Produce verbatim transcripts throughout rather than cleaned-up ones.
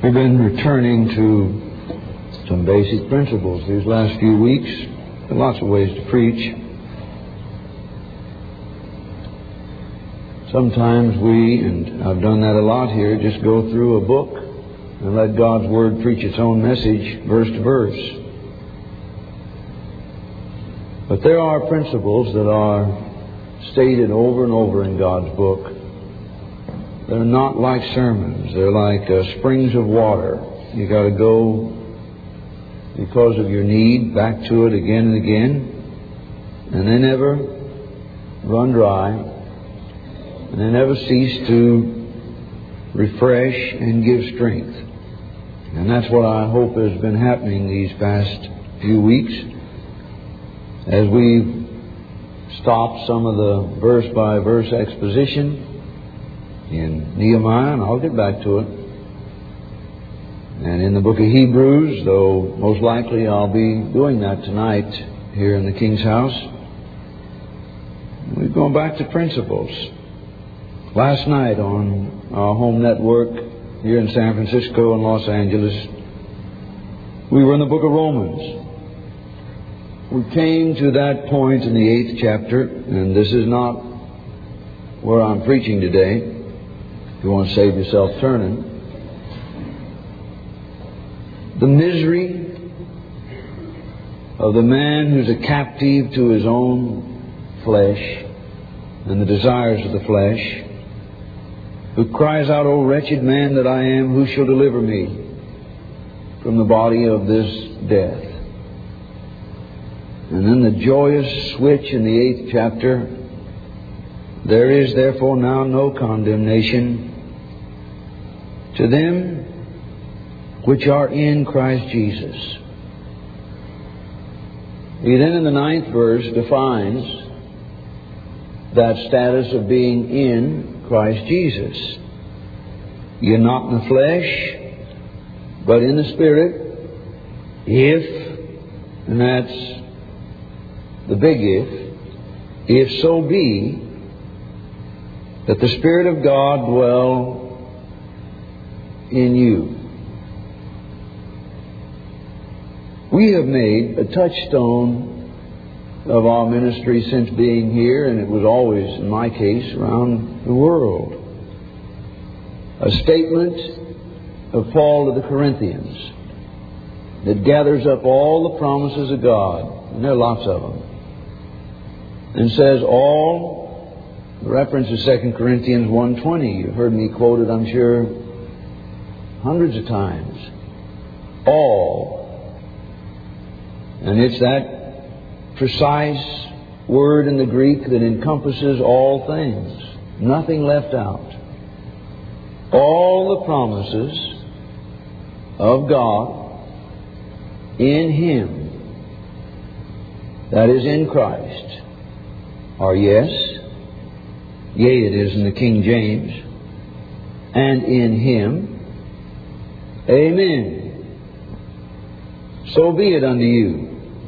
We've been returning to some basic principles these last few weeks. There are lots of ways to preach. Sometimes we, and I've done that a lot here, just go through a book and let God's Word preach its own message verse to verse. But there are principles that are stated over and over in God's book. They're not like sermons. They're like uh, springs of water. You got to go because of your need back to it again and again, and they never run dry, and they never cease to refresh and give strength. And that's what I hope has been happening these past few weeks as we've stopped some of the verse by verse exposition in Nehemiah, and I'll get back to it. And in the book of Hebrews, though most likely I'll be doing that tonight here in the King's house. We've gone back to principles. Last night on our home network here in San Francisco and Los Angeles, we were in the book of Romans. We came to that point in the eighth chapter, and this is not where I'm preaching today. If you want to save yourself turning. The misery of the man who's a captive to his own flesh and the desires of the flesh, who cries out, "O wretched man that I am, who shall deliver me from the body of this death?" And then the joyous switch in the eighth chapter, "There is therefore now no condemnation to them which are in Christ Jesus." He then in the ninth verse defines that status of being in Christ Jesus. You're not in the flesh, but in the Spirit, if, and that's the big if, if so be that the Spirit of God dwell in you. We have made a touchstone of our ministry since being here, and it was always, in my case, around the world. A statement of Paul to the Corinthians that gathers up all the promises of God, and there are lots of them, and says all, the reference is Second Corinthians one twenty. You've heard me quote it, I'm sure, hundreds of times. All. And it's that precise word in the Greek that encompasses all things. Nothing left out. All the promises of God in Him, that is in Christ, are yes, yea it is in the King James, and in Him, amen. So be it unto you.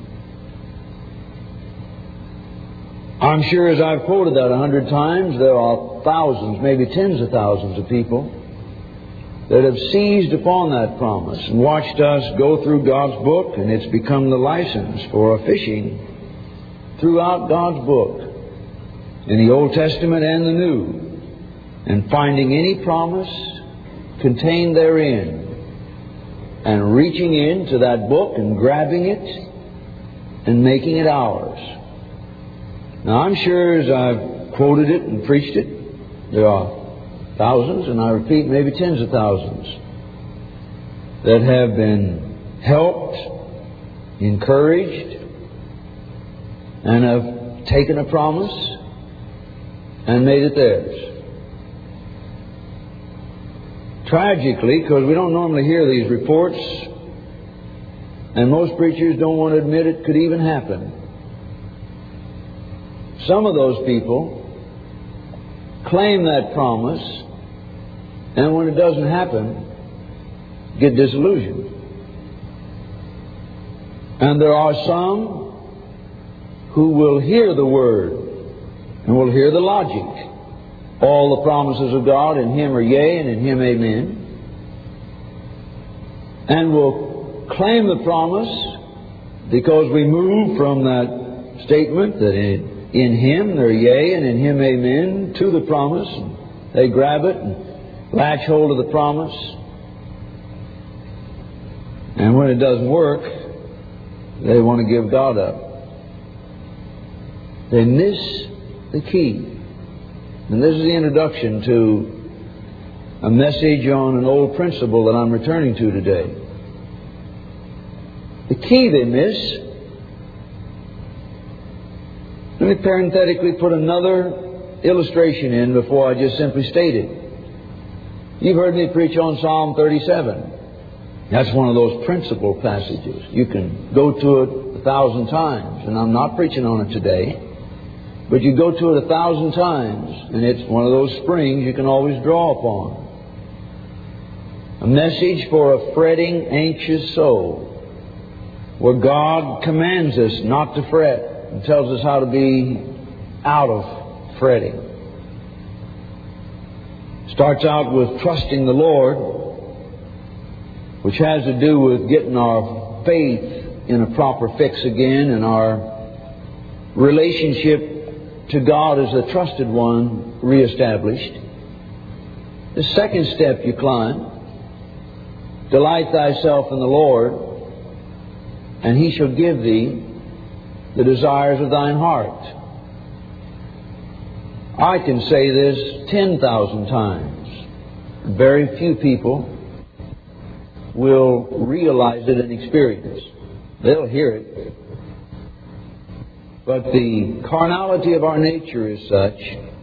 I'm sure as I've quoted that a hundred times, there are thousands, maybe tens of thousands of people that have seized upon that promise and watched us go through God's book, and it's become the license for fishing throughout God's book, in the Old Testament and the New, and finding any promise contained therein, and reaching into that book and grabbing it and making it ours. Now, I'm sure as I've quoted it and preached it, there are thousands, and I repeat, maybe tens of thousands, that have been helped, encouraged, and have taken a promise and made it theirs. Tragically, because we don't normally hear these reports, and most preachers don't want to admit it could even happen, some of those people claim that promise, and when it doesn't happen, get disillusioned. And there are some who will hear the Word and will hear the logic. All the promises of God in Him are yea, and in Him amen. and will claim the promise because we move from that statement that in, in Him they're yea and in Him amen to the promise. They grab it and latch hold of the promise. And when it doesn't work, they want to give God up. They miss the key. And this is the introduction to a message on an old principle that I'm returning to today. The key they miss. Let me parenthetically put another illustration in before I just simply state it. You've heard me preach on Psalm thirty-seven. That's one of those principal passages. You can go to it a thousand times, and I'm not preaching on it today. But you go to it a thousand times, and it's one of those springs you can always draw upon. A message for a fretting, anxious soul, where God commands us not to fret and tells us how to be out of fretting. Starts out with trusting the Lord, which has to do with getting our faith in a proper fix again and our relationship to God as the trusted one reestablished. The second step you climb, delight thyself in the Lord, and He shall give thee the desires of thine heart. I can say this ten thousand times. Very few people will realize it and experience. They'll hear it. But the carnality of our nature is such,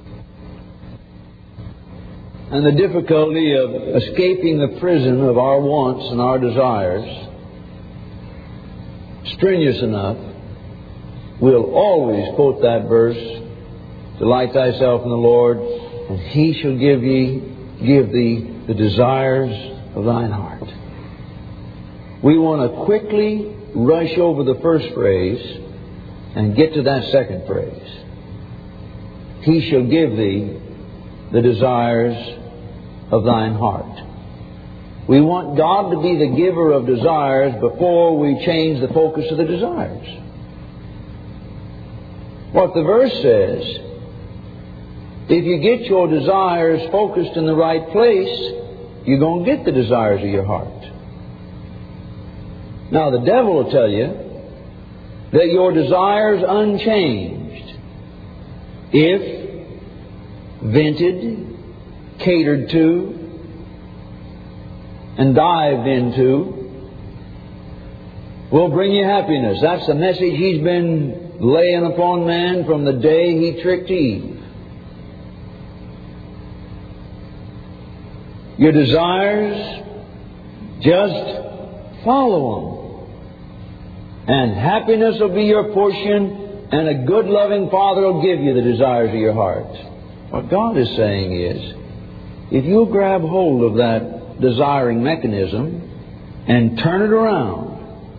and the difficulty of escaping the prison of our wants and our desires, strenuous enough, we'll always quote that verse, delight thyself in the Lord, and He shall give ye, give thee the desires of thine heart. We want to quickly rush over the first phrase and get to that second phrase. He shall give thee the desires of thine heart. We want God to be the giver of desires before we change the focus of the desires. What the verse says, if you get your desires focused in the right place, you're going to get the desires of your heart. Now the devil will tell you that your desires unchanged, if vented, catered to, and dived into, will bring you happiness. That's the message he's been laying upon man from the day he tricked Eve. Your desires, just follow them. And happiness will be your portion, and a good loving Father will give you the desires of your heart. What God is saying is, if you'll grab hold of that desiring mechanism and turn it around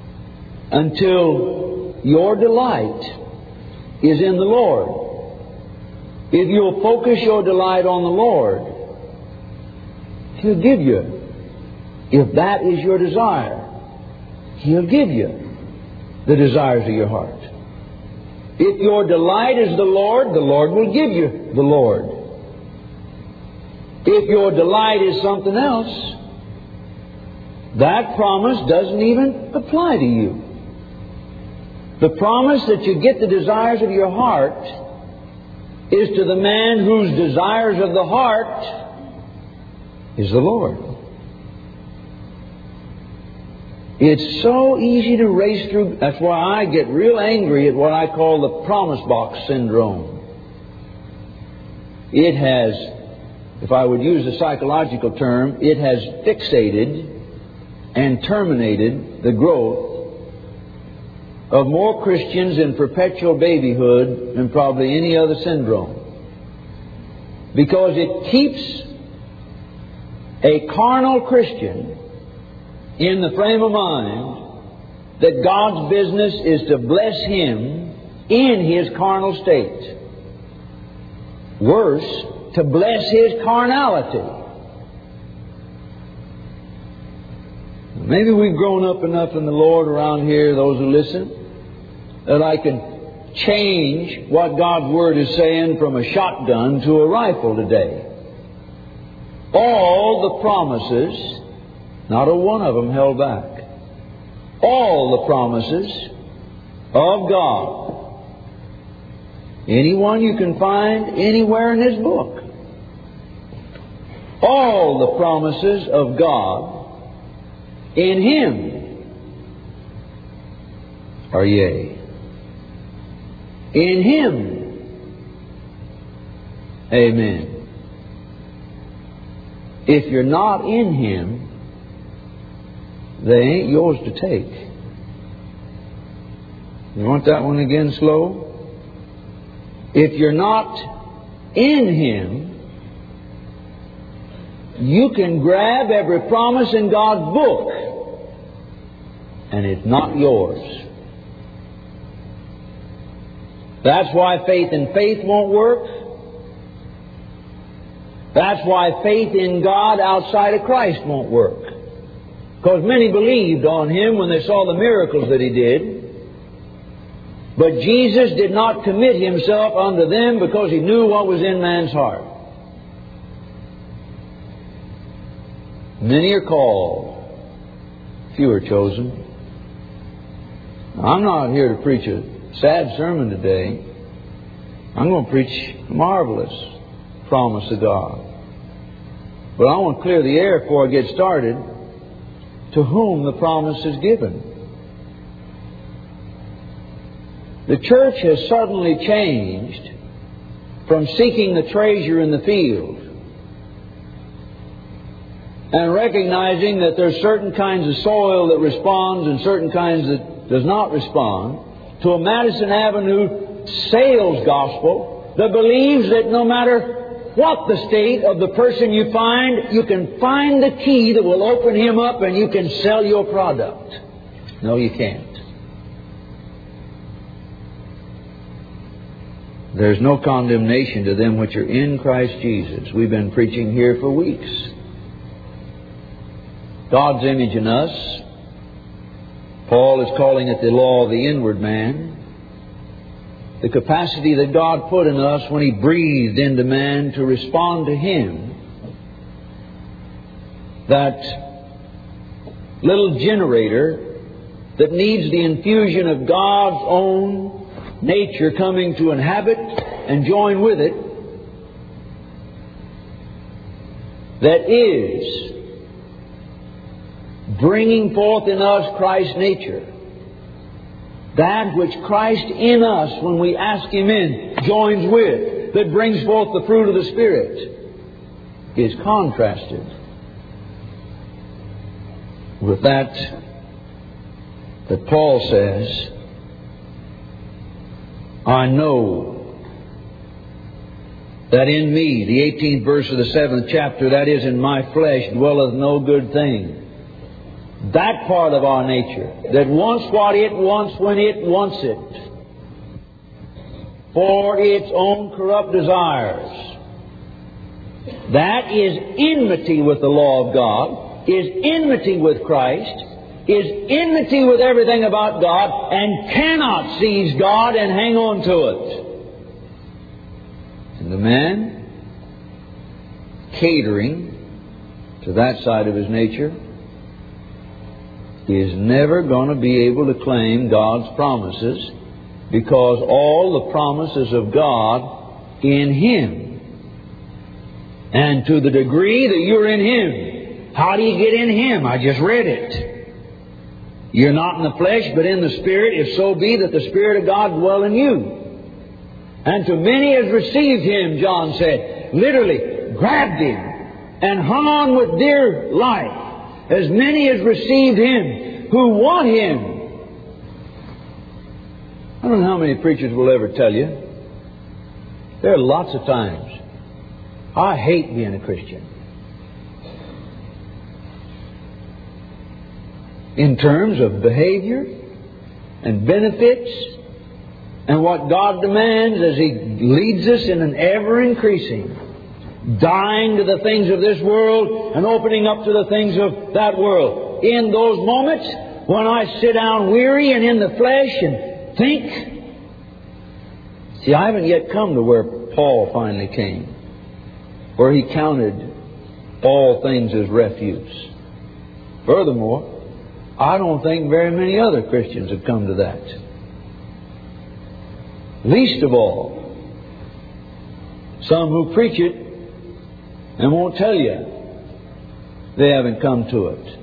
until your delight is in the Lord, if you'll focus your delight on the Lord, He'll give you. If that is your desire, He'll give you the desires of your heart. If your delight is the Lord, the Lord will give you the Lord. If your delight is something else, that promise doesn't even apply to you. The promise that you get the desires of your heart is to the man whose desires of the heart is the Lord. It's so easy to race through. That's why I get real angry at what I call the promise box syndrome. It has, if I would use a psychological term, it has fixated and terminated the growth of more Christians in perpetual babyhood than probably any other syndrome. Because it keeps a carnal Christian in the frame of mind that God's business is to bless him in his carnal state. Worse, to bless his carnality. Maybe we've grown up enough in the Lord around here, those who listen, that I can change what God's Word is saying from a shotgun to a rifle today. All the promises, not a one of them held back. All the promises of God. Any one you can find anywhere in His book. All the promises of God in Him are yea. In Him, amen. If you're not in Him, they ain't yours to take. You want that one again slow? If you're not in Him, you can grab every promise in God's book, and it's not yours. That's why faith in faith won't work. That's why faith in God outside of Christ won't work. Because many believed on Him when they saw the miracles that He did. But Jesus did not commit Himself unto them because He knew what was in man's heart. Many are called, few are chosen. I'm not here to preach a sad sermon today. I'm going to preach a marvelous promise of God. But I want to clear the air before I get started to whom the promise is given. The church has suddenly changed from seeking the treasure in the field and recognizing that there's certain kinds of soil that responds and certain kinds that does not respond, to a Madison Avenue sales gospel that believes that no matter what the state of the person you find, you can find the key that will open him up and you can sell your product. No, you can't. There's no condemnation to them which are in Christ Jesus. We've been preaching here for weeks. God's image in us. Paul is calling it the law of the inward man. The capacity that God put in us when He breathed into man to respond to Him. That little generator that needs the infusion of God's own nature coming to inhabit and join with it, that is bringing forth in us Christ's nature. That which Christ in us, when we ask Him in, joins with, that brings forth the fruit of the Spirit, is contrasted with that that Paul says, I know that in me, the eighteenth verse of the seventh chapter, that is, in my flesh, dwelleth no good thing. That part of our nature that wants what it wants when it wants it for its own corrupt desires, that is enmity with the law of God, is enmity with Christ, is enmity with everything about God, and cannot seize God and hang on to it. And the man catering to that side of his nature is never going to be able to claim God's promises, because all the promises of God in Him. And to the degree that you're in Him, how do you get in Him? I just read it. You're not in the flesh, but in the Spirit, if so be that the Spirit of God dwell in you. And to many as received Him, John said, literally grabbed Him and hung on with dear life. As many as received Him, who want Him. I don't know how many preachers will ever tell you. There are lots of times I hate being a Christian. In terms of behavior and benefits and what God demands as He leads us in an ever-increasing dying to the things of this world and opening up to the things of that world. so in those moments when I sit down weary and in the flesh and think, see, I haven't yet come to where Paul finally came, where he counted all things as refuse. Furthermore, I don't think very many other Christians have come to that. Least of all, some who preach it and won't tell you they haven't come to it.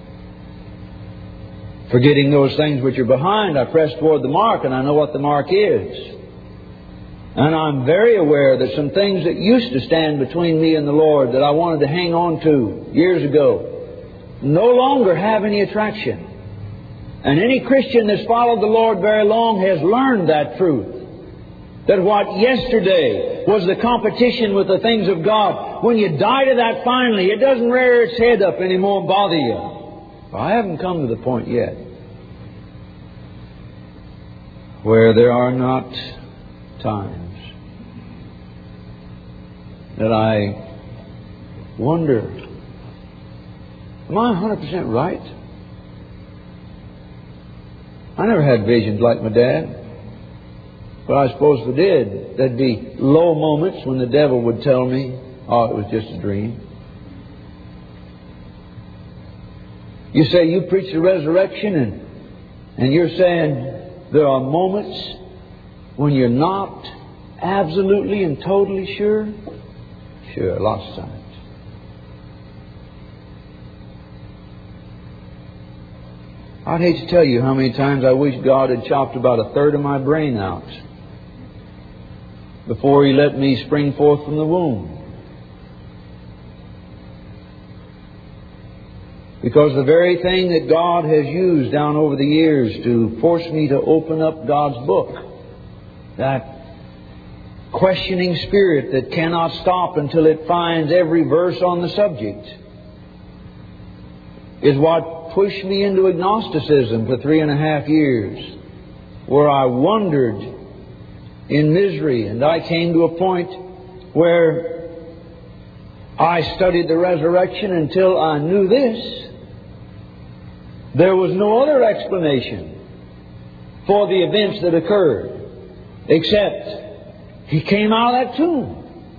Forgetting those things which are behind, I press toward the mark, and I know what the mark is. And I'm very aware that some things that used to stand between me and the Lord that I wanted to hang on to years ago no longer have any attraction. And any Christian that's followed the Lord very long has learned that truth. That what yesterday was the competition with the things of God, when you die to that finally, it doesn't rear its head up anymore and bother you. I haven't come to the point yet where there are not times that I wonder, am I one hundred percent right? I never had visions like my dad. But I suppose if I did, there'd be low moments when the devil would tell me, oh, it was just a dream. You say you preach the resurrection and, and you're saying there are moments when you're not absolutely and totally sure? Sure, lots of times. I'd hate to tell you how many times I wish God had chopped about a third of my brain out before He let me spring forth from the womb. Because the very thing that God has used down over the years to force me to open up God's book, that questioning spirit that cannot stop until it finds every verse on the subject, is what pushed me into agnosticism for three and a half years, where I wandered in misery, and I came to a point where I studied the resurrection until I knew this. There was no other explanation for the events that occurred except He came out of that tomb.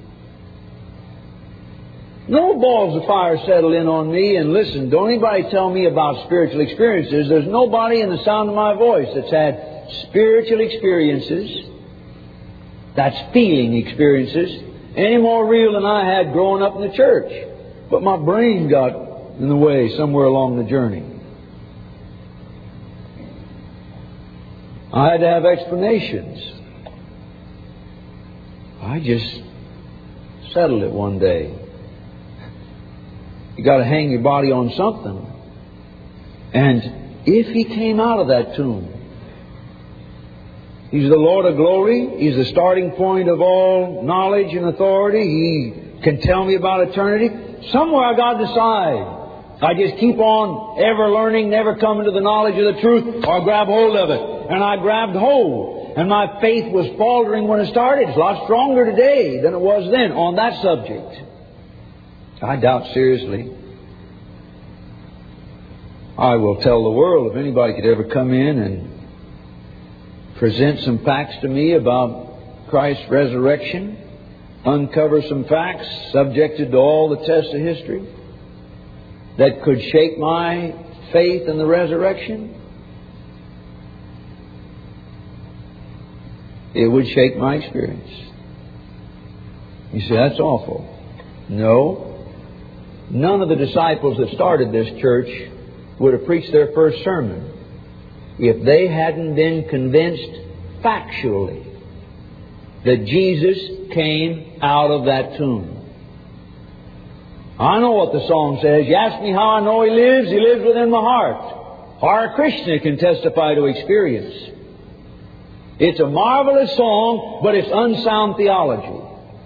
No balls of fire settled in on me, and listen, don't anybody tell me about spiritual experiences. There's nobody in the sound of my voice that's had spiritual experiences, that's feeling experiences, any more real than I had growing up in the church. But my brain got in the way somewhere along the journey. I had to have explanations. I just settled it one day. You got to hang your body on something. And if He came out of that tomb, He's the Lord of glory. He's the starting point of all knowledge and authority. He can tell me about eternity. Somewhere I got to decide. I just keep on ever learning, never coming to the knowledge of the truth, or grab hold of it. And I grabbed hold. And my faith was faltering when it started. It's a lot stronger today than it was then on that subject. I doubt seriously. I will tell the world if anybody could ever come in and present some facts to me about Christ's resurrection, uncover some facts subjected to all the tests of history that could shake my faith in the resurrection, it would shake my experience. You say, that's awful. No. None of the disciples that started this church would have preached their first sermon if they hadn't been convinced factually that Jesus came out of that tomb. I know what the song says. You ask me how I know He lives. He lives within my heart. Or a Christian can testify to experience. It's a marvelous song, but it's unsound theology.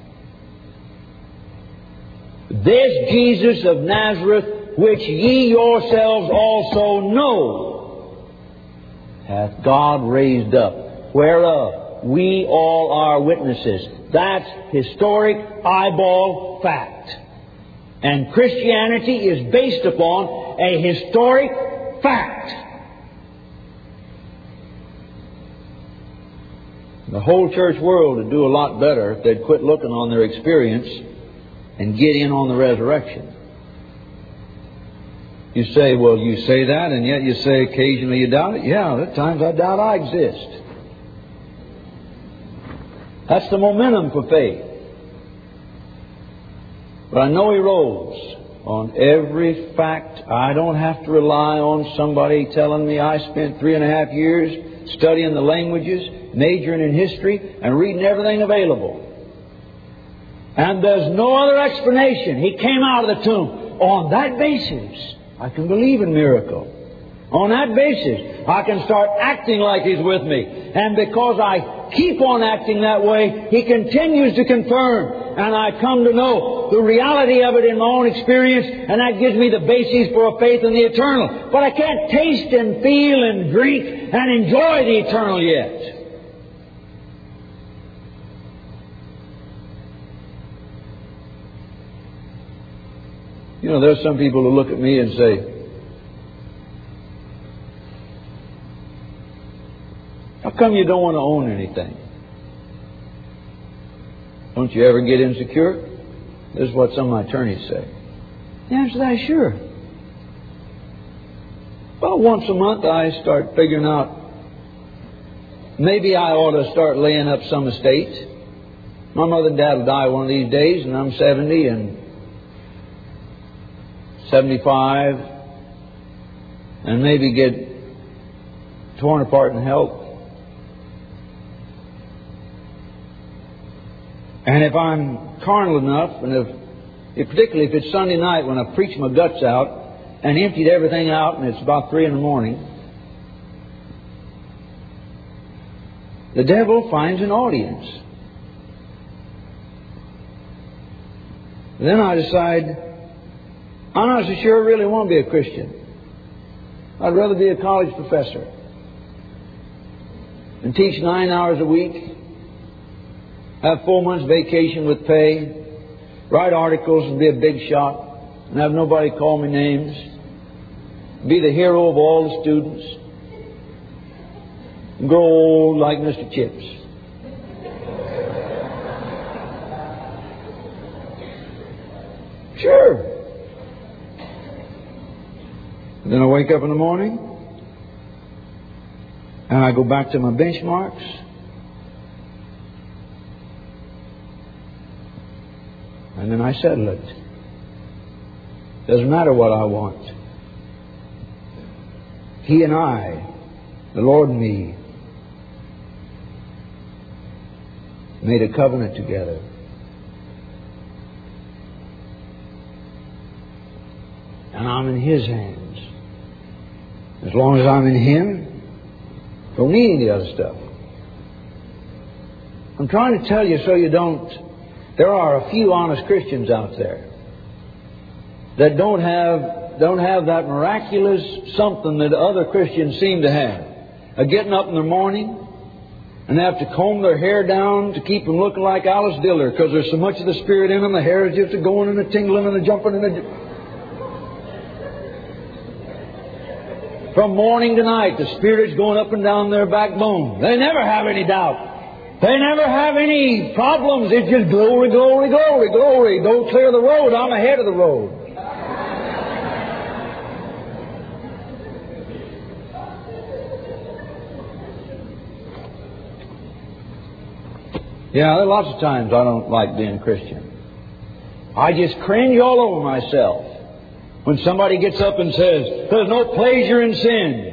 This Jesus of Nazareth, which ye yourselves also know, hath God raised up, whereof we all are witnesses. That's historic eyeball fact. And Christianity is based upon a historic fact. The whole church world would do a lot better if they'd quit looking on their experience and get in on the resurrection. You say, well, you say that, and yet you say occasionally you doubt it. Yeah, at times I doubt I exist. That's the momentum for faith. But I know He rose on every fact. I don't have to rely on somebody telling me I spent three and a half years studying the languages, majoring in history, and reading everything available. And there's no other explanation. He came out of the tomb. On that basis, I can believe in miracle. On that basis, I can start acting like He's with me. And because I keep on acting that way, He continues to confirm. And I come to know the reality of it in my own experience, and that gives me the basis for a faith in the eternal. But I can't taste and feel and drink and enjoy the eternal yet. You know, there's some people who look at me and say, how come you don't want to own anything? Don't you ever get insecure? This is what some of my attorneys say. The answer to that is sure. Well, once a month I start figuring out maybe I ought to start laying up some estate. My mother and dad will die one of these days, and I'm seventy and seventy-five, and maybe get torn apart in health. And if I'm carnal enough, and if, if particularly if it's Sunday night when I've preached my guts out and emptied everything out, and it's about three in the morning, the devil finds an audience. Then I decide, I'm not so sure I really want to be a Christian. I'd rather be a college professor and teach nine hours a week, have four months vacation with pay, write articles and be a big shot, and have nobody call me names, be the hero of all the students, and grow old like Mister Chips. Sure. Then I wake up in the morning and I go back to my benchmarks, and then I settle it. Doesn't matter what I want. He and I, the Lord and me, made a covenant together. And I'm in His hands. As long as I'm in Him, don't need any other stuff. I'm trying to tell you so you don't... There are a few honest Christians out there that don't have don't have that miraculous something that other Christians seem to have. Of getting up in the morning and they have to comb their hair down to keep them looking like Alice Diller because there's so much of the Spirit in them. The hair is just a going and a tingling and a jumping and a... From morning to night, the Spirit's going up and down their backbone. They never have any doubt. They never have any problems. It's just glory, glory, glory, glory. Don't clear the road. I'm ahead of the road. Yeah, there are lots of times I don't like being a Christian. I just cringe all over myself when somebody gets up and says, there's no pleasure in sin.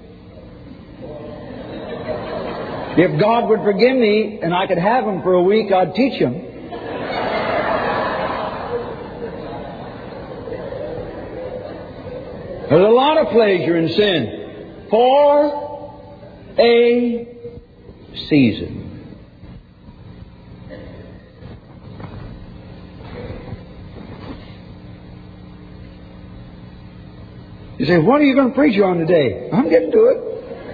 If God would forgive me and I could have Him for a week, I'd teach Him. There's a lot of pleasure in sin for a season. You say, what are you going to preach on today? I'm getting to it.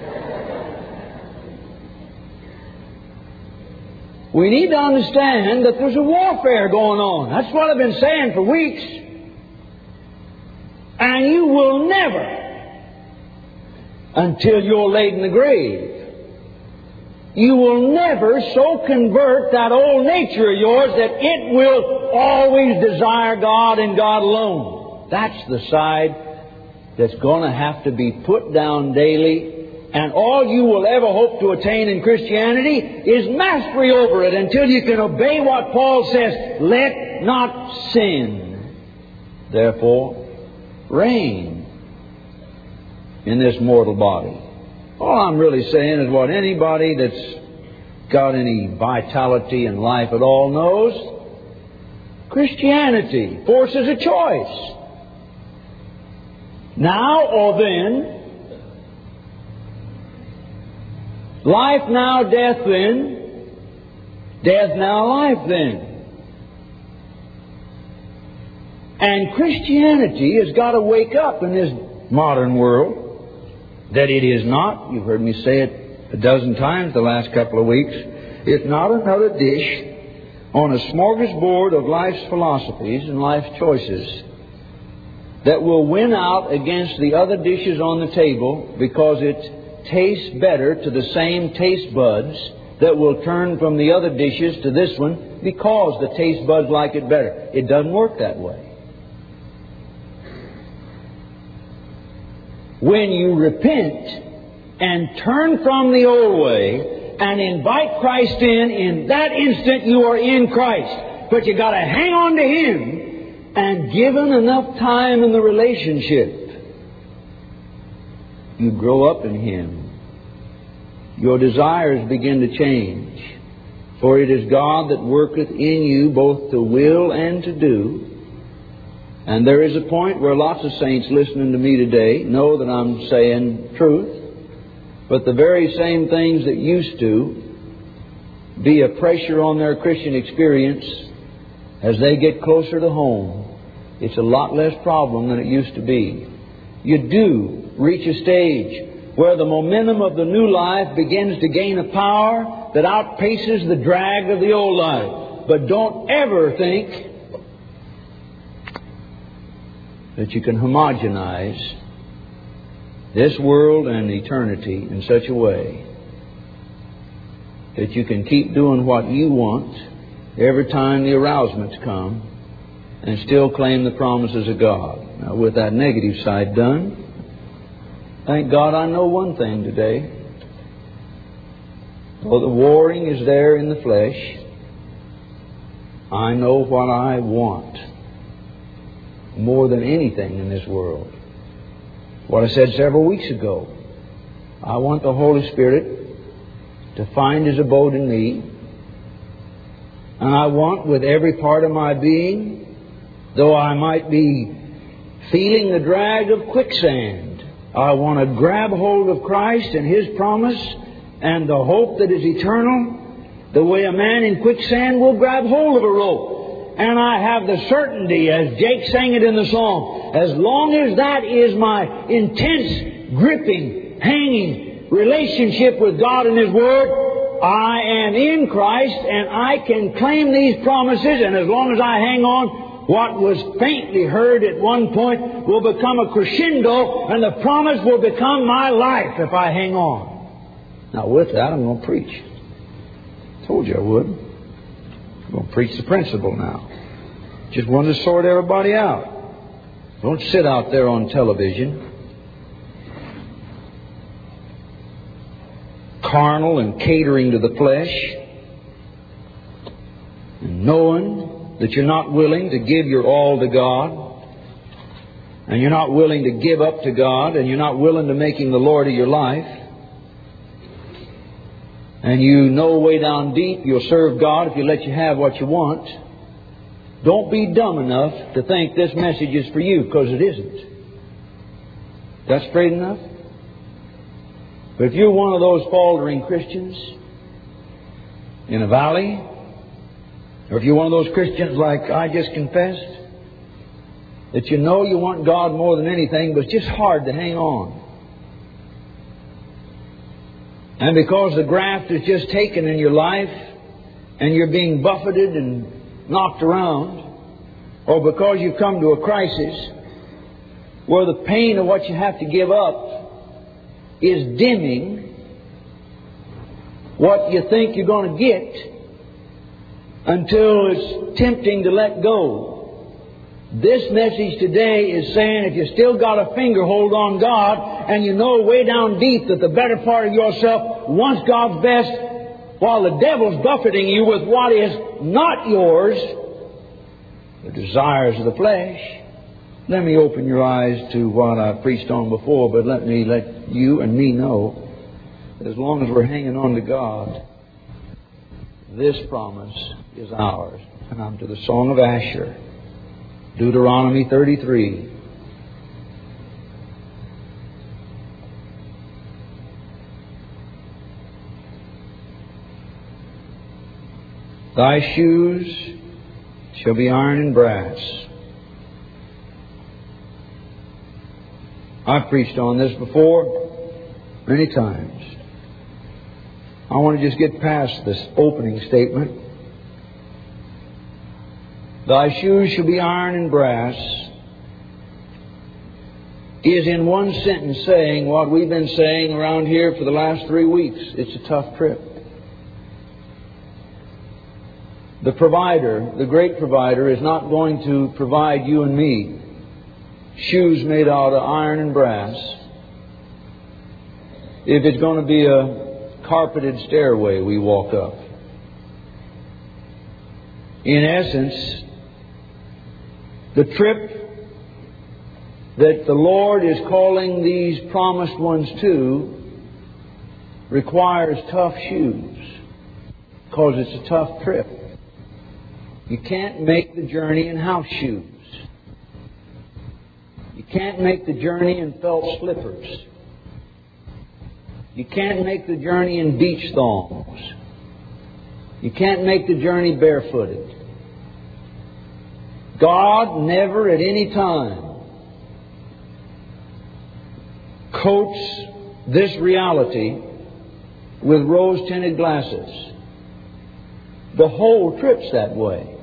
We need to understand that there's a warfare going on. That's what I've been saying for weeks. And you will never, until you're laid in the grave, you will never so convert that old nature of yours that it will always desire God and God alone. That's the side that's going to have to be put down daily. And all you will ever hope to attain in Christianity is mastery over it until you can obey what Paul says, let not sin, therefore, reign in this mortal body. All I'm really saying is what anybody that's got any vitality in life at all knows. Christianity forces a choice. Now or then. Life now, death then. Death now, life then. And Christianity has got to wake up in this modern world that it is not, you've heard me say it a dozen times the last couple of weeks, it's not another dish on a smorgasbord of life's philosophies and life's choices that will win out against the other dishes on the table because it tastes better to the same taste buds that will turn from the other dishes to this one because the taste buds like it better. It doesn't work that way. When you repent and turn from the old way and invite Christ in, in that instant you are in Christ. But you got to hang on to Him, and given enough time in the relationship, you grow up in Him. Your desires begin to change. For it is God that worketh in you both to will and to do. And there is a point where lots of saints listening to me today know that I'm saying truth. But the very same things that used to be a pressure on their Christian experience, as they get closer to home, it's a lot less problem than it used to be. You do reach a stage where the momentum of the new life begins to gain a power that outpaces the drag of the old life. But don't ever think that you can homogenize this world and eternity in such a way that you can keep doing what you want every time the arousements come and still claim the promises of God. Now, with that negative side done, thank God I know one thing today. Though the warring is there in the flesh, I know what I want more than anything in this world. What I said several weeks ago. I want the Holy Spirit to find His abode in me. And I want with every part of my being, though I might be feeling the drag of quicksand, I want to grab hold of Christ and His promise and the hope that is eternal, the way a man in quicksand will grab hold of a rope. And I have the certainty, as Jake sang it in the song, as long as that is my intense, gripping, hanging relationship with God and His Word, I am in Christ and I can claim these promises. And as long as I hang on, what was faintly heard at one point will become a crescendo, and the promise will become my life if I hang on. Now with that, I'm going to preach. Told you I would. I'm going to preach the principle now. Just wanted to sort everybody out. Don't sit out there on television, carnal and catering to the flesh, and knowing that you're not willing to give your all to God, and you're not willing to give up to God, and you're not willing to make Him the Lord of your life. And you know way down deep you'll serve God if you let you have what you want. Don't be dumb enough to think this message is for you, because it isn't. That's straight enough? But if you're one of those faltering Christians in a valley, or if you're one of those Christians like I just confessed, that you know you want God more than anything, but it's just hard to hang on. And because the graft is just taken in your life and you're being buffeted and knocked around, or because you've come to a crisis where the pain of what you have to give up is dimming what you think you're going to get until it's tempting to let go. This message today is saying if you still got a finger hold on God and you know way down deep that the better part of yourself wants God's best while the devil's buffeting you with what is not yours, the desires of the flesh. Let me open your eyes to what I preached on before, but let me let you and me know that as long as we're hanging on to God, this promise is ours. And I'm to the Song of Asher. Deuteronomy thirty-three. Thy shoes shall be iron and brass. I've preached on this before many times. I want to just get past this opening statement. Thy shoes shall be iron and brass is in one sentence saying what we've been saying around here for the last three weeks. It's a tough trip. The provider, the great provider, is not going to provide you and me shoes made out of iron and brass if it's going to be a carpeted stairway we walk up. In essence, the trip that the Lord is calling these promised ones to requires tough shoes, because it's a tough trip. You can't make the journey in house shoes. You can't make the journey in felt slippers. You can't make the journey in beach thongs. You can't make the journey barefooted. God never at any time coats this reality with rose-tinted glasses. The whole trip's that way.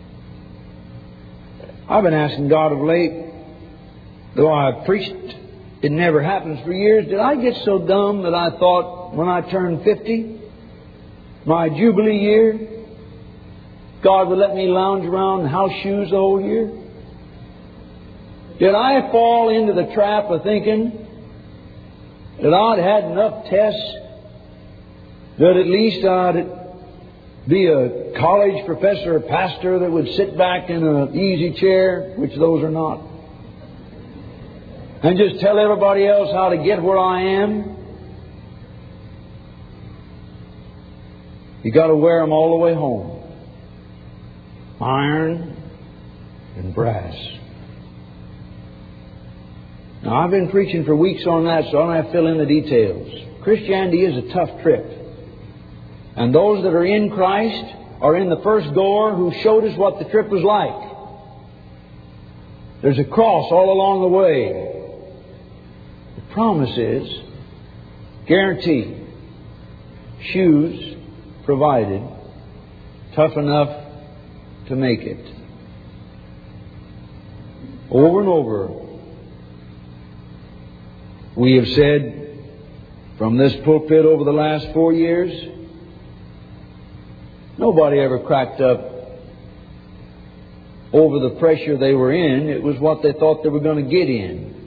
I've been asking God of late, though I've preached, it never happens for years, did I get so dumb that I thought when I turned fifty, my Jubilee year, God would let me lounge around in house shoes the whole year? Did I fall into the trap of thinking that I'd had enough tests that at least I'd be a college professor or pastor that would sit back in an easy chair, which those are not, and just tell everybody else how to get where I am? You got to wear them all the way home. Iron and brass. Now, I've been preaching for weeks on that, so I don't have to fill in the details. Christianity is a tough trip. And those that are in Christ are in the first goer who showed us what the trip was like. There's a cross all along the way. The promise is guaranteed. Shoes provided, tough enough to make it. Over and over, we have said from this pulpit over the last four years, nobody ever cracked up over the pressure they were in. It was what they thought they were going to get in.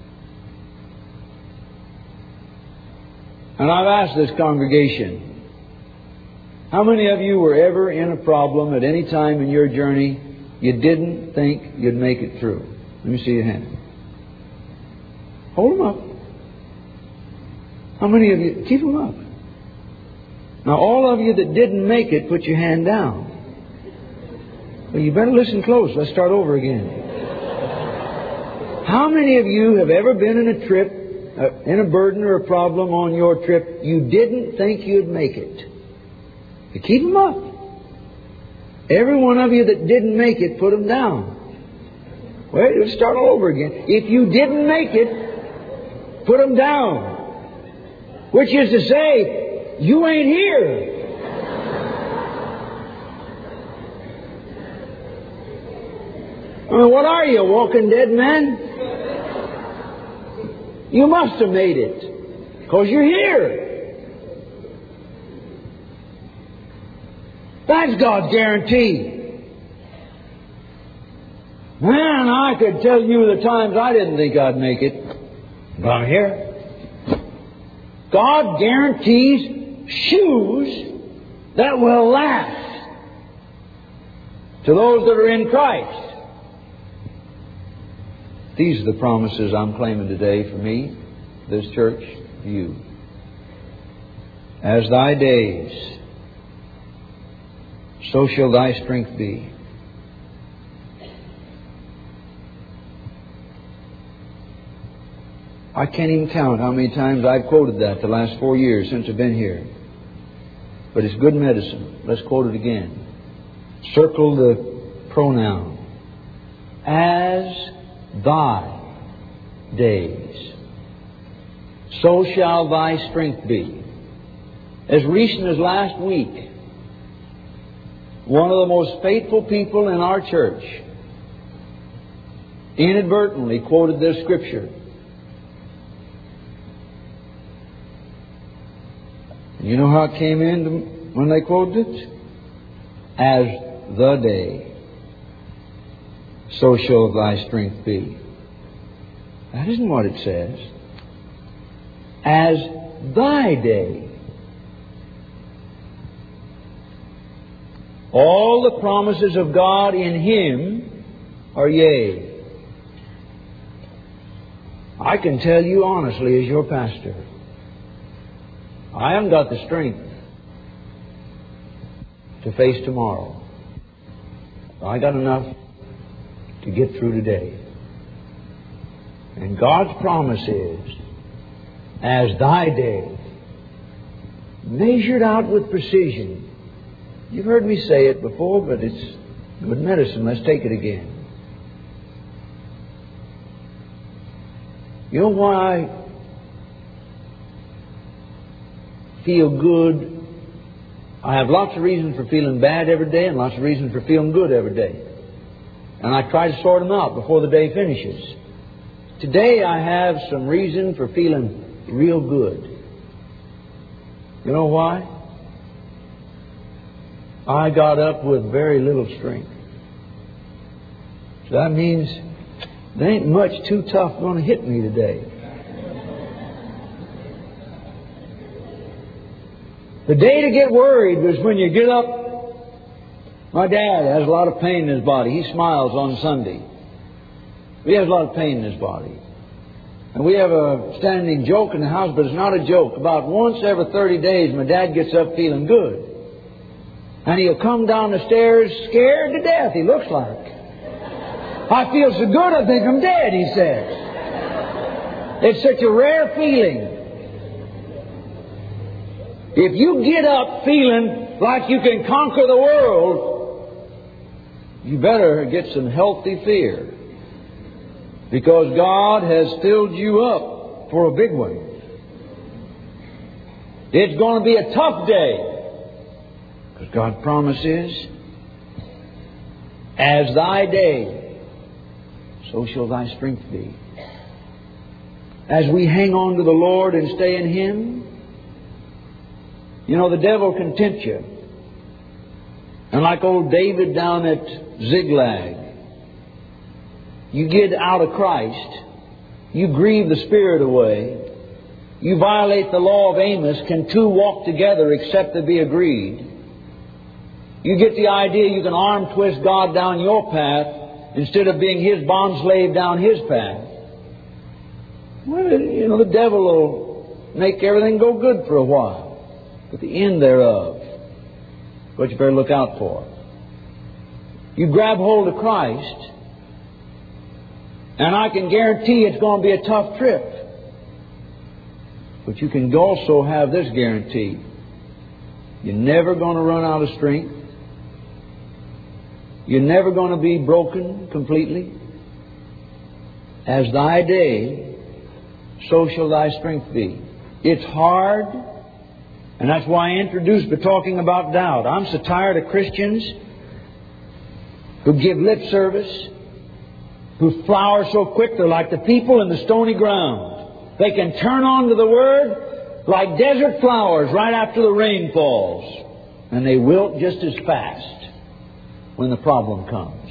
And I've asked this congregation, how many of you were ever in a problem at any time in your journey you didn't think you'd make it through? Let me see your hand. Hold them up. How many of you? Keep them up. Now, all of you that didn't make it, put your hand down. Well, you better listen close. Let's start over again. How many of you have ever been in a trip, uh, in a burden or a problem on your trip, you didn't think you'd make it? You keep them up. Every one of you that didn't make it, put them down. Well, let's start all over again. If you didn't make it, put them down. Which is to say, you ain't here. I mean, what are you, a walking dead man? You must have made it, because you're here. That's God's guarantee. Man, I could tell you the times I didn't think I'd make it, but I'm here. God guarantees shoes that will last to those that are in Christ. These are the promises I'm claiming today for me, this church, you. As thy days, so shall thy strength be. I can't even count how many times I've quoted that the last four years since I've been here. But it's good medicine. Let's quote it again. Circle the pronoun. As thy days, so shall thy strength be. As recent as last week, one of the most faithful people in our church inadvertently quoted this scripture. You know how it came in when they quoted it? As the day, so shall thy strength be. That isn't what it says. As thy day. All the promises of God in Him are yea. I can tell you honestly as your pastor, I haven't got the strength to face tomorrow. I got enough to get through today. And God's promise is, as thy day, measured out with precision. You've heard me say it before, but it's good medicine. Let's take it again. You know why I feel good? I have lots of reasons for feeling bad every day and lots of reasons for feeling good every day. And I try to sort them out before the day finishes. Today I have some reason for feeling real good. You know why? I got up with very little strength. So that means there ain't much too tough going to hit me today. The day to get worried was when you get up. My dad has a lot of pain in his body. He smiles on Sunday. He has a lot of pain in his body. And we have a standing joke in the house, but it's not a joke. About once every thirty days, my dad gets up feeling good. And he'll come down the stairs scared to death, he looks like. I feel so good, I think I'm dead, he says. It's such a rare feeling. If you get up feeling like you can conquer the world, you better get some healthy fear. Because God has filled you up for a big one. It's going to be a tough day. Because God's promise is, as thy day, so shall thy strength be. As we hang on to the Lord and stay in Him, you know, the devil can tempt you. And like old David down at Ziklag, you get out of Christ, you grieve the Spirit away, you violate the law of Amos, can two walk together except they be agreed? You get the idea you can arm twist God down your path instead of being His bondslave down His path. Well, you know, the devil will make everything go good for a while, but the end thereof, what you better look out for. You grab hold of Christ, and I can guarantee it's going to be a tough trip. But you can also have this guarantee. You're never going to run out of strength. You're never going to be broken completely. As thy day, so shall thy strength be. It's hard, and that's why I introduced by talking about doubt. I'm so tired of Christians who give lip service, who flower so quick they're like the people in the stony ground. They can turn on to the Word like desert flowers right after the rain falls. And they wilt just as fast when the problem comes.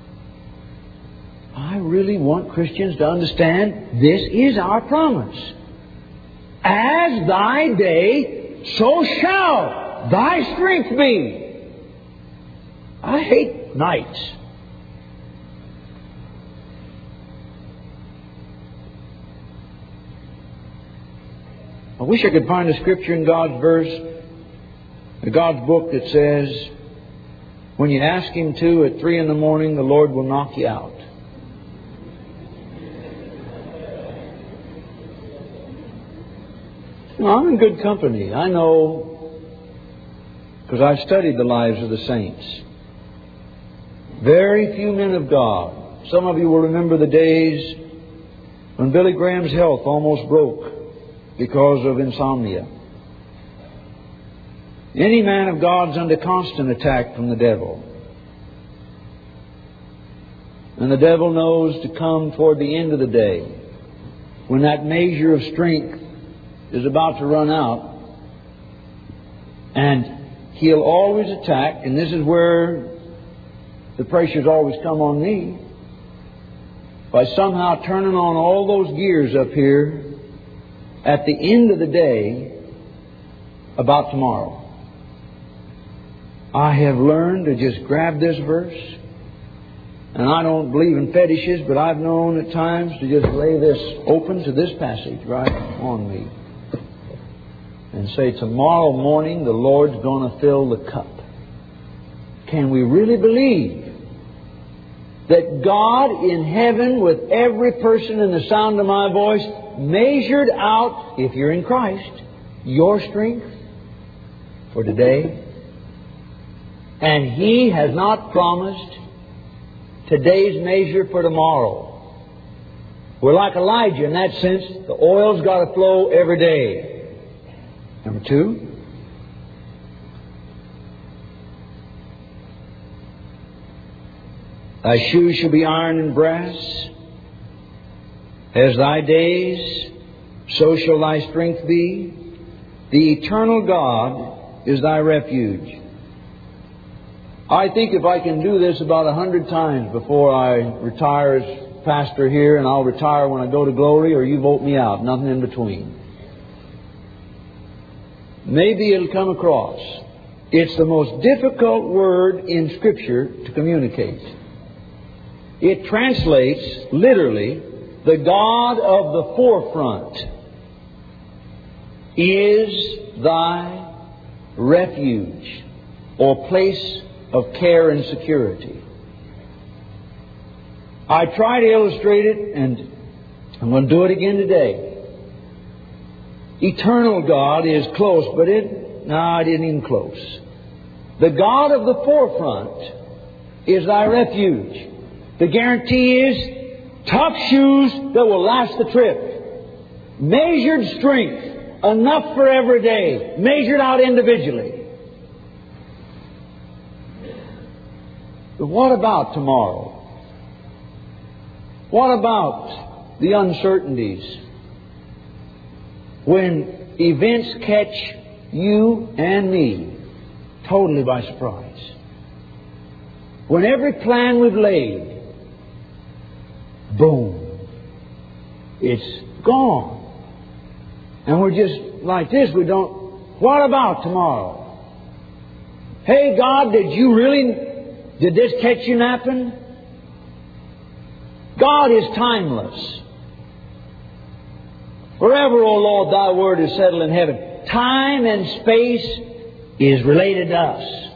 I really want Christians to understand this is our promise. As thy day, so shall thy strength be. I hate nights. I wish I could find a scripture in God's verse, in God's book that says, when you ask Him to at three in the morning, the Lord will knock you out. Well, I'm in good company. I know, because I've studied the lives of the saints. Very few men of God. Some of you will remember the days when Billy Graham's health almost broke because of insomnia. Any man of God's under constant attack from the devil. And the devil knows to come toward the end of the day, when that measure of strength is about to run out, and he'll always attack, and this is where the pressure's always come on me, by somehow turning on all those gears up here at the end of the day about tomorrow. I have learned to just grab this verse, and I don't believe in fetishes, but I've known at times to just lay this open to this passage right on me and say, tomorrow morning the Lord's going to fill the cup. Can we really believe that God in heaven, with every person in the sound of my voice, measured out, if you're in Christ, your strength for today? And He has not promised today's measure for tomorrow. We're like Elijah in that sense. The oil's got to flow every day. Number two, thy shoes shall be iron and brass. As thy days, so shall thy strength be. The eternal God is thy refuge. I think if I can do this about a hundred times before I retire as pastor here, and I'll retire when I go to glory, or you vote me out, nothing in between. Maybe it'll come across. It's the most difficult word in Scripture to communicate. It translates literally, the God of the forefront is thy refuge, or place of care and security. I try to illustrate it, and I'm going to do it again today. Eternal God is close, but it, no, it isn't even close. The God of the forefront is thy refuge. The guarantee is tough shoes that will last the trip. Measured strength, enough for every day, measured out individually. But what about tomorrow? What about the uncertainties? When events catch you and me totally by surprise. When every plan we've laid, boom, it's gone. And we're just like this, we don't, what about tomorrow? Hey God, did you really, did this catch you napping? God is timeless. Forever, O Lord, thy word is settled in heaven. Time and space is related to us.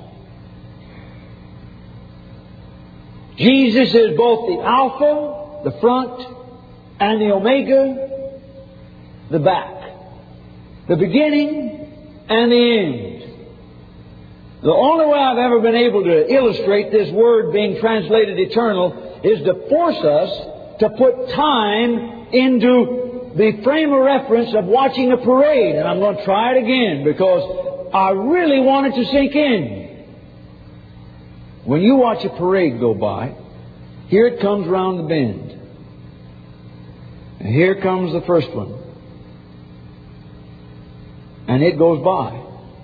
Jesus is both the Alpha, the front, and the Omega, the back. The beginning and the end. The only way I've ever been able to illustrate this word being translated eternal is to force us to put time into the frame of reference of watching a parade. And I'm going to try it again because I really want it to sink in. When you watch a parade go by, here it comes round the bend. And here comes the first one. And it goes by.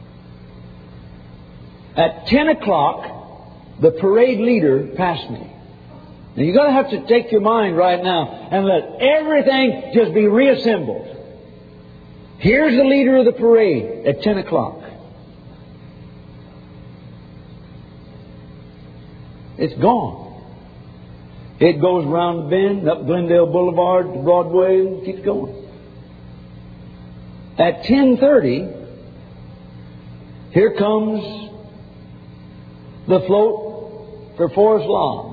At ten o'clock, the parade leader passed me. Now you're going to have to take your mind right now and let everything just be reassembled. Here's the leader of the parade at ten o'clock. It's gone. It goes around the bend, up Glendale Boulevard to Broadway, and keeps going. At ten thirty, here comes the float for Forest Lawn.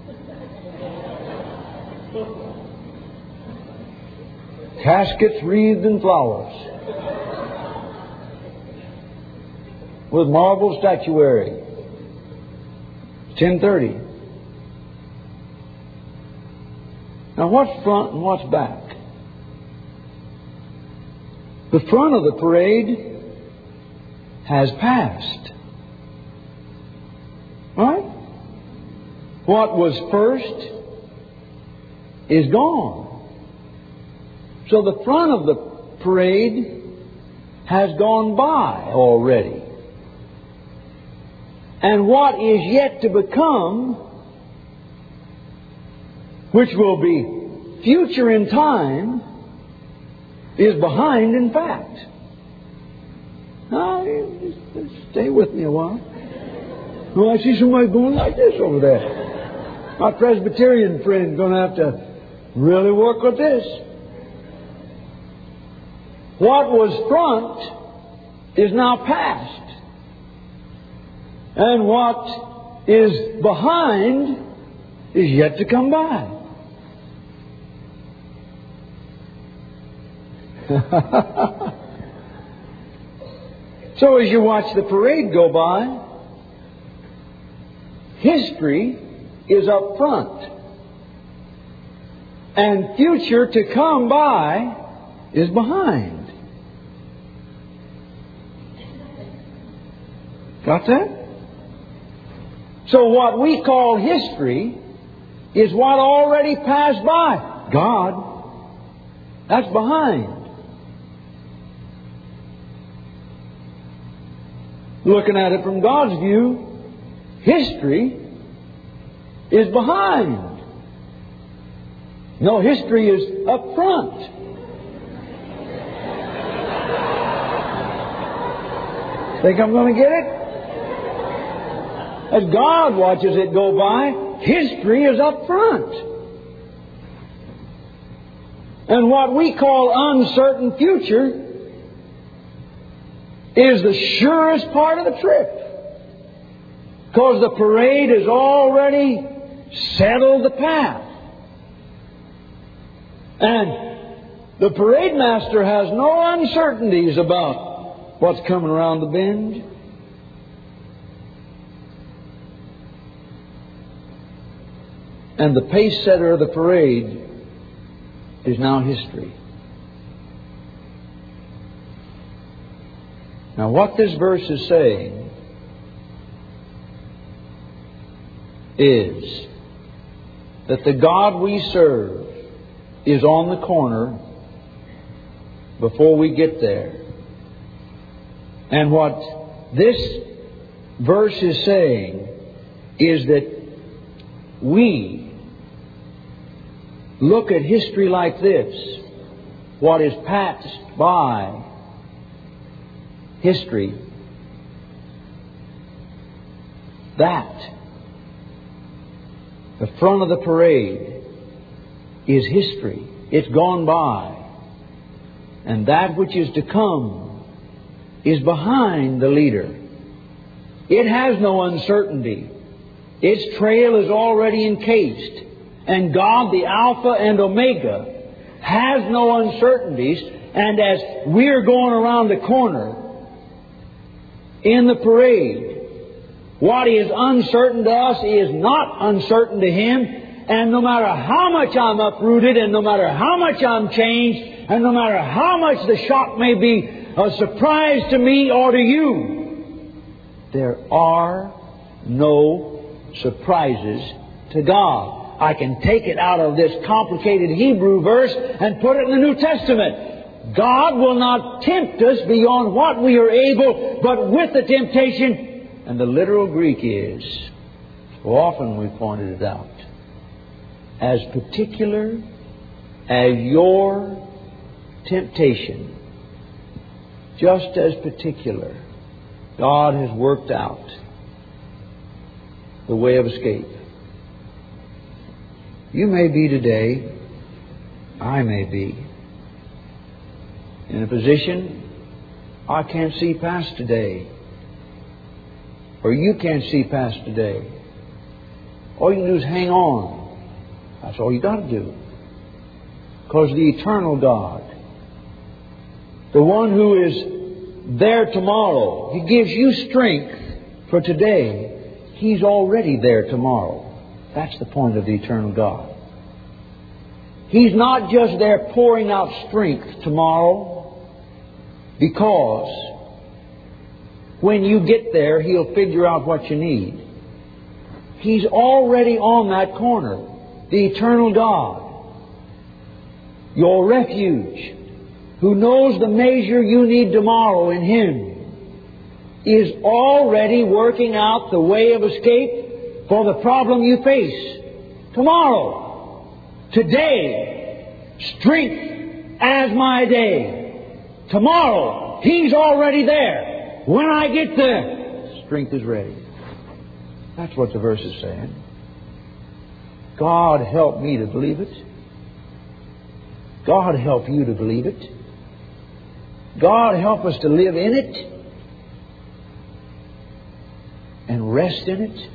Caskets wreathed in flowers, with marble statuary. ten thirty. Now what's front and what's back? The front of the parade has passed. Right? What was first is gone. So the front of the parade has gone by already. And what is yet to become, which will be future in time, is behind in fact. Now, just stay with me a while. Oh, I see somebody going like this over there. My Presbyterian friend's going to have to really work with this. What was front is now past. And what is behind is yet to come by. So as you watch the parade go by, history is up front. And future to come by is behind. Got that? So what we call history is what already passed by. God, that's behind. Looking at it from God's view, history is behind. No, history is up front. Think I'm going to get it? As God watches it go by, history is up front. And what we call uncertain future is the surest part of the trip. Because the parade has already settled the path. And the parade master has no uncertainties about what's coming around the bend. And the pace setter of the parade is now history. Now what this verse is saying is that the God we serve is on the corner before we get there. And what this verse is saying is that we look at history like this, what is passed by history, that the front of the parade is history. It's gone by. And that which is to come is behind the leader. It has no uncertainty. Its trail is already encased. And God, the Alpha and Omega, has no uncertainties. And as we're going around the corner in the parade, what is uncertain to us is not uncertain to Him. And no matter how much I'm uprooted, and no matter how much I'm changed, and no matter how much the shock may be a surprise to me or to you, there are no surprises to God. I can take it out of this complicated Hebrew verse and put it in the New Testament. God will not tempt us beyond what we are able, but with the temptation, and the literal Greek is, so often we've pointed it out, as particular as your temptation, just as particular, God has worked out the way of escape. You may be today, I may be, in a position I can't see past today, or you can't see past today. All you can do is hang on. That's all you got to do. Because the eternal God, the one who is there tomorrow, He gives you strength for today. He's already there tomorrow. That's the point of the eternal God. He's not just there pouring out strength tomorrow, because when you get there, He'll figure out what you need. He's already on that corner. The eternal God, your refuge, who knows the measure you need tomorrow in Him, is already working out the way of escape for the problem you face tomorrow. Today, strength as my day. Tomorrow, He's already there. When I get there, strength is ready. That's what the verse is saying. God help me to believe it. God help you to believe it. God help us to live in it and rest in it.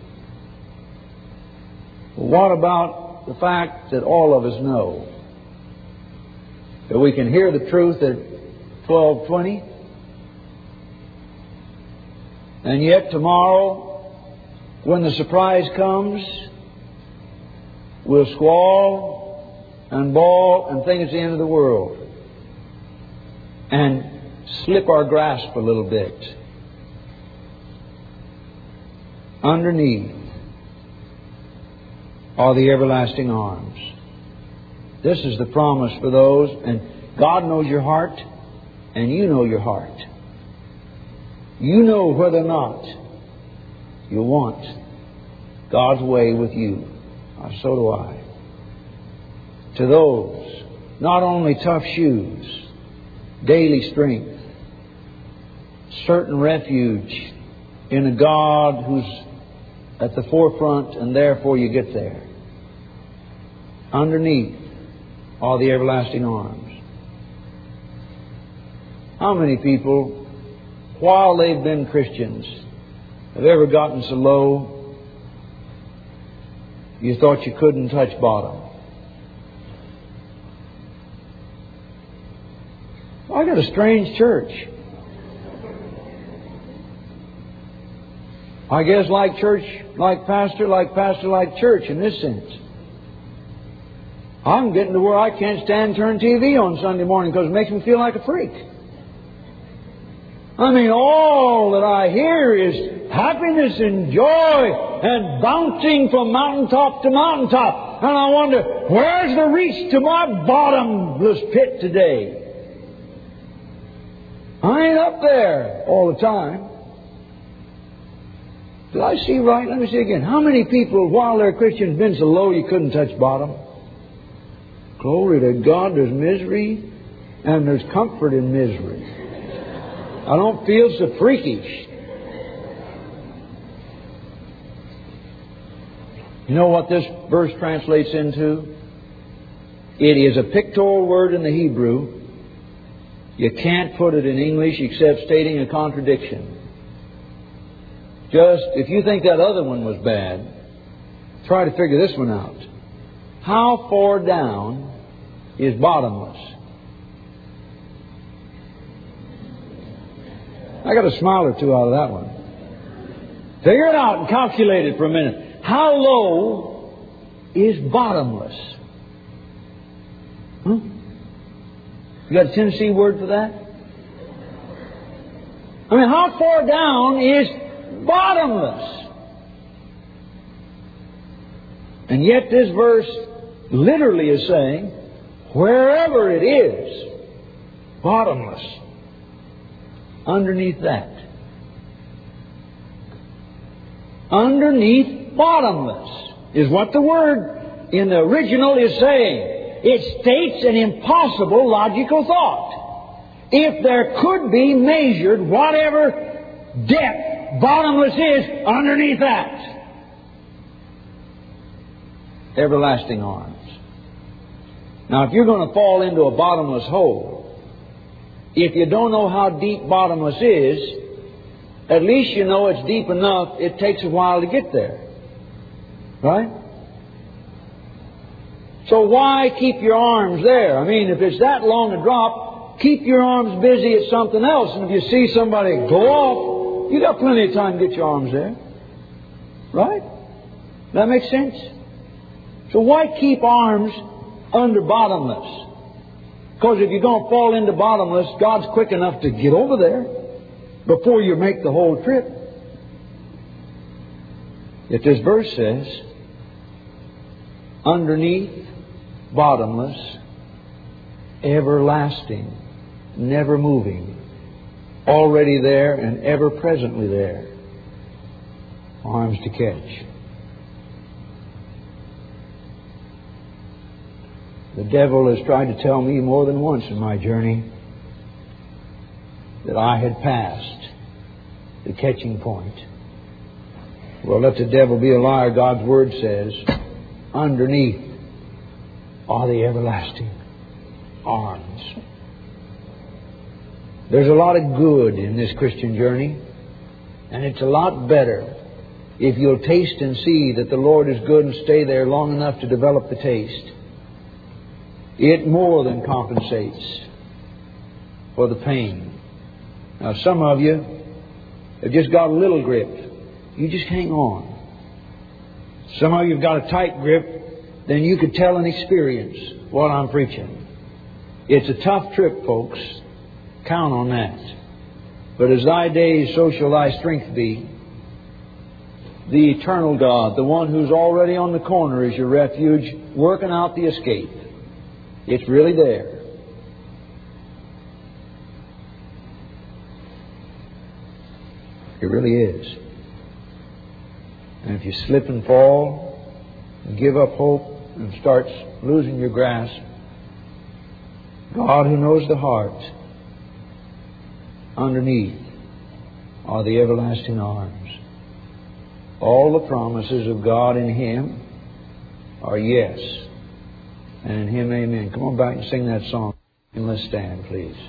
What about the fact that all of us know that we can hear the truth at twelve twenty, and yet tomorrow, when the surprise comes, we'll squall and bawl and think it's the end of the world and slip our grasp a little bit. Underneath are the everlasting arms. This is the promise for those, and God knows your heart, and you know your heart. You know whether or not you want God's way with you. So do I. To those, not only tough shoes, daily strength, certain refuge in a God who's at the forefront, and therefore you get there. Underneath are the everlasting arms. How many people, while they've been Christians, have ever gotten so low you thought you couldn't touch bottom? I got a strange church. I guess like church, like pastor, like pastor, like church in this sense. I'm getting to where I can't stand turn T V on Sunday morning because it makes me feel like a freak. I mean, all that I hear is happiness and joy and bouncing from mountaintop to mountaintop. And I wonder, where's the reach to my bottomless pit today? I ain't up there all the time. Did I see right? Let me see again. How many people, while they're Christians, been so low you couldn't touch bottom? Glory to God, there's misery and there's comfort in misery. I don't feel so freakish. You know what this verse translates into? It is a pictorial word in the Hebrew. You can't put it in English except stating a contradiction. Just, if you think that other one was bad, try to figure this one out. How far down is bottomless? I got a smile or two out of that one. Figure it out and calculate it for a minute. How low is bottomless? Huh? You got a Tennessee word for that? I mean, how far down is bottomless? And yet this verse literally is saying, wherever it is, Bottomless. Underneath that. Underneath bottomless is what the word in the original is saying. It states an impossible logical thought. If there could be measured whatever depth bottomless is underneath that. Everlasting arms. Now, if you're going to fall into a bottomless hole, if you don't know how deep bottomless is, at least you know it's deep enough, it takes a while to get there. Right? So why keep your arms there? I mean, if it's that long a drop, keep your arms busy at something else. And if you see somebody go off, you got plenty of time to get your arms there. Right? That makes sense? So why keep arms under bottomless? Because if you're going to fall into bottomless, God's quick enough to get over there before you make the whole trip. Yet this verse says, underneath, bottomless, everlasting, never moving, already there and ever presently there, arms to catch. The devil has tried to tell me more than once in my journey that I had passed the catching point. Well, let the devil be a liar. God's Word says, underneath are the everlasting arms. There's a lot of good in this Christian journey, and it's a lot better if you'll taste and see that the Lord is good and stay there long enough to develop the taste. It more than compensates for the pain. Now, some of you have just got a little grip. You just hang on. Some of you have got a tight grip, then you could tell in experience what I'm preaching. It's a tough trip, folks. Count on that. But as thy days, so shall thy strength be. The eternal God, the one who's already on the corner, is your refuge, working out the escape. It's really there. It really is. And if you slip and fall and give up hope and start losing your grasp, God, who knows the heart, underneath are the everlasting arms. All the promises of God in Him are yes. And in Him, amen. Come on back and sing that song. And let's stand, please.